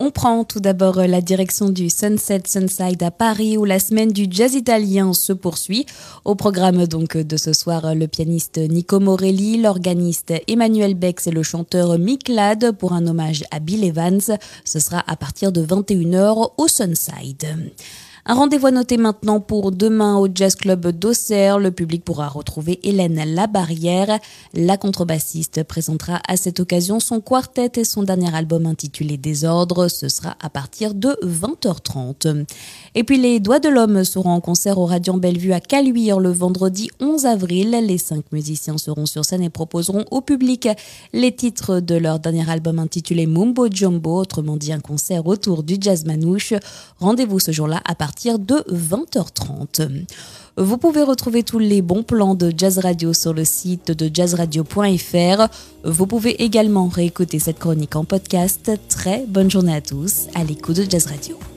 On prend tout d'abord la direction du Sunset Sunside à Paris où la semaine du jazz italien se poursuit. Au programme donc de ce soir, le pianiste Nico Morelli, l'organiste Emmanuel Bex et le chanteur Mick Ladd pour un hommage à Bill Evans. Ce sera à partir de 21h au Sunside. Un rendez-vous à noter maintenant pour demain au Jazz Club d'Auxerre. Le public pourra retrouver Hélène Labarrière. La contrebassiste présentera à cette occasion son quartet et son dernier album intitulé Désordre. Ce sera à partir de 20h30. Et puis les Doigts de l'Homme seront en concert au Radiant Bellevue à Caluire le vendredi 11 avril. Les 5 musiciens seront sur scène et proposeront au public les titres de leur dernier album intitulé Mumbo Jumbo, autrement dit un concert autour du jazz manouche. Rendez-vous ce jour-là à partir de 20h30. Vous pouvez retrouver tous les bons plans de Jazz Radio sur le site de jazzradio.fr. Vous pouvez également réécouter cette chronique en podcast. Très bonne journée à tous à l'écoute de Jazz Radio.